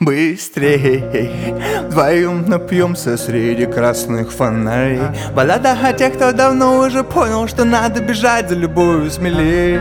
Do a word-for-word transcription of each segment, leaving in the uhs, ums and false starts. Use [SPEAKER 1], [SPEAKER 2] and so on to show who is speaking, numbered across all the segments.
[SPEAKER 1] Быстрей, вдвоем напьемся среди красных фонарей. Баллада о тех, кто давно уже понял, что надо бежать за любовью смелее.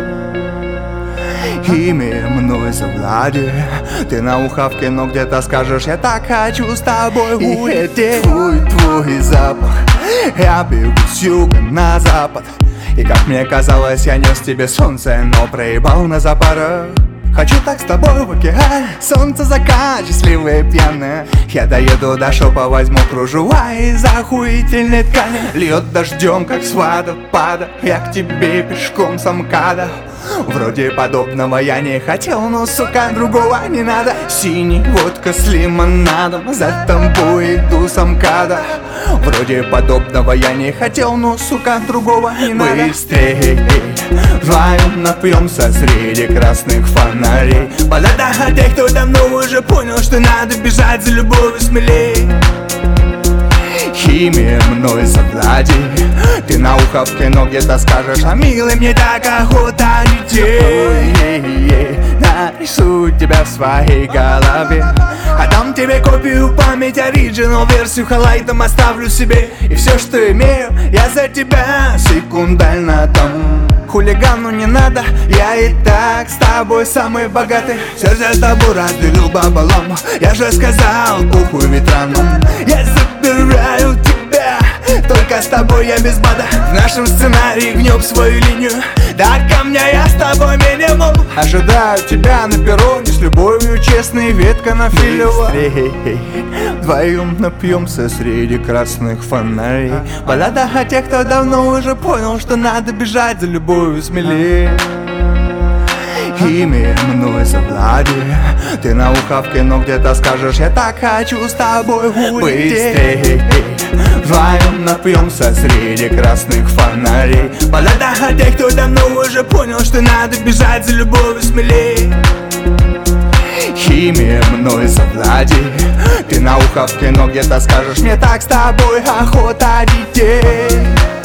[SPEAKER 1] Имя мной завлади, ты на ухавке, но где-то скажешь: я так хочу с тобой улететь. Твой, твой запах, я бегу с юга на запад. И как мне казалось, я нес тебе солнце, но проебал на запорах. Хочу так с тобой в океан, солнце, закат, счастливые пьяные. Я доеду до шопа, возьму кружева из охуительной ткани. Льет дождем, как с водопада, я к тебе пешком с МКАДа. Вроде подобного я не хотел, но, сука, другого не надо. Синий водка с лимонадом, за тобой иду с МКАДа. Вроде подобного я не хотел, но, сука, другого не надо. Быстрее, вдвоем напьемся среди красных фонарей. Баллада о тех, кто давно уже понял, что надо бежать за любовью смелее. Химия мной завлади, ты на ухавке, но где-то скажешь: а милый, мне так охота лететь. Нарисую тебя в своей голове, отдам тебе копию памяти, оригинал версию хайлайтом оставлю себе. И все, что имею, я за тебя секундально дам. Хулигану не надо, я и так с тобой самый богатый. Сердце с тобой разделил пополам, я же сказал, похуй ветеранам. Я забираю тебя, только с тобой я без бада. В нашем сценарии гнем свою линию, до камня я с тобой минимум. Ожидаю тебя на перроне с любовью, честный ветка на филево. Быстрей, вдвоем напьемся среди красных фонарей. Баллада о тех, кто давно уже понял, что надо бежать за любовью смелее. Имя мной завлади, ты на ухавке, но где-то скажешь: я так хочу с тобой улететь. Быстрей, вдвоем напьемся среди красных фонарей. Баллада о тех, кто давно уже понял, что надо бежать за любовью смелее. Имя мной завлади, ты на ухавке, но где-то скажешь: мне так с тобой охота лететь.